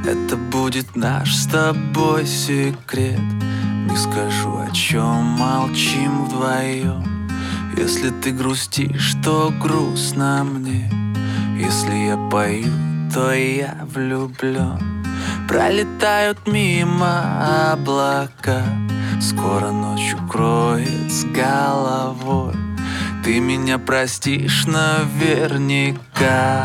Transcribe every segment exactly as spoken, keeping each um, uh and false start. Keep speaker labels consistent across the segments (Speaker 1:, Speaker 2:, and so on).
Speaker 1: Это будет наш с тобой секрет. Не скажу, о чем молчим вдвоем. Если ты грустишь, то грустно мне. Если я пою, то я влюблен. Пролетают мимо облака, скоро ночь укроет с головой. Ты меня простишь наверняка.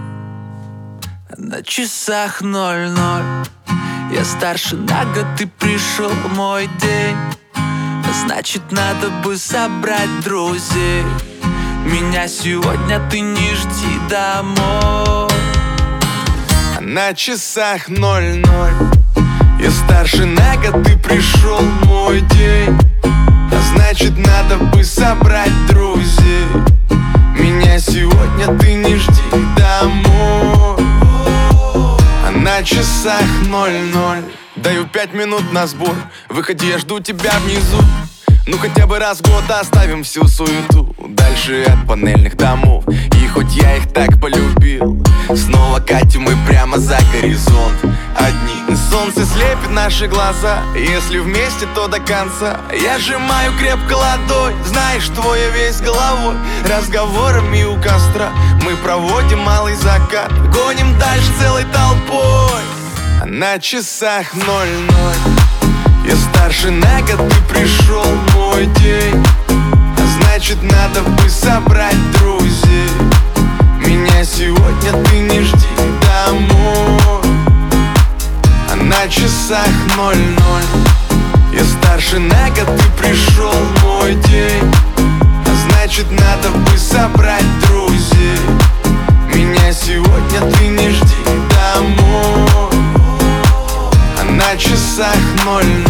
Speaker 1: На часах ноль-ноль. Я старше на год, ты пришел мой день. Значит, надо бы собрать друзей. Меня сегодня ты не жди домой.
Speaker 2: На часах ноль-ноль. Я старше на год, ты пришел мой день. А значит, надо бы собрать друзей. Меня сегодня ты не жди домой. А на часах ноль-ноль. Даю пять минут на сбор. Выходи, я жду тебя внизу. Ну хотя бы раз в год оставим всю суету дальше от панельных домов. И хоть я их так полюбил, снова катим мы прямо за горизонт. Одни солнце слепит наши глаза. Если вместе, то до конца. Я сжимаю крепко ладонь, знаешь, что я весь головой. Разговорами у костра мы проводим малый закат. Гоним дальше целой толпой. А на часах ноль-ноль. Я старше на год, ты пришел мой день. А значит, надо бы собрать друзей. Меня сегодня ты не жди домой. А на часах ноль-ноль. Я старше на год, ты пришел мой день. А значит, надо бы собрать друзей. Меня сегодня ты не жди домой. А на часах ноль-ноль.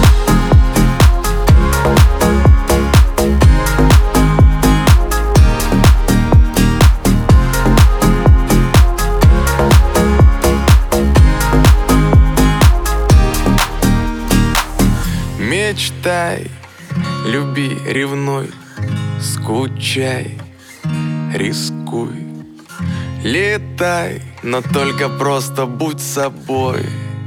Speaker 2: Мечтай, люби, ревнуй, скучай, рискуй. Летай, но только просто будь собой.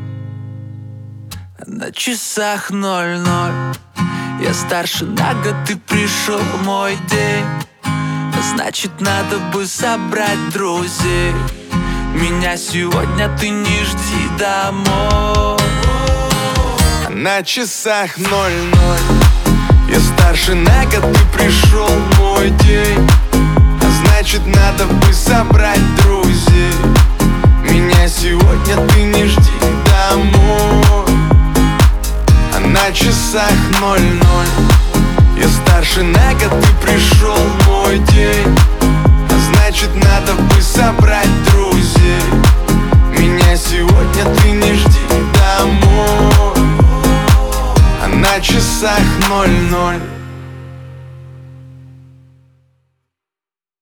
Speaker 1: На часах ноль-ноль. Я старше на год, ты пришел мой день. Значит, надо бы собрать друзей. Меня сегодня ты не жди домой.
Speaker 2: На часах ноль-ноль. Я старше на год, ты пришел мой день. А значит, надо бы собрать друзей. Меня сегодня ты не жди домой. А на часах ноль-ноль. Я старше на год, ты пришел мой день. А значит, надо бы собрать друзей. Меня сегодня ты не жди домой. А на часах ноль-ноль.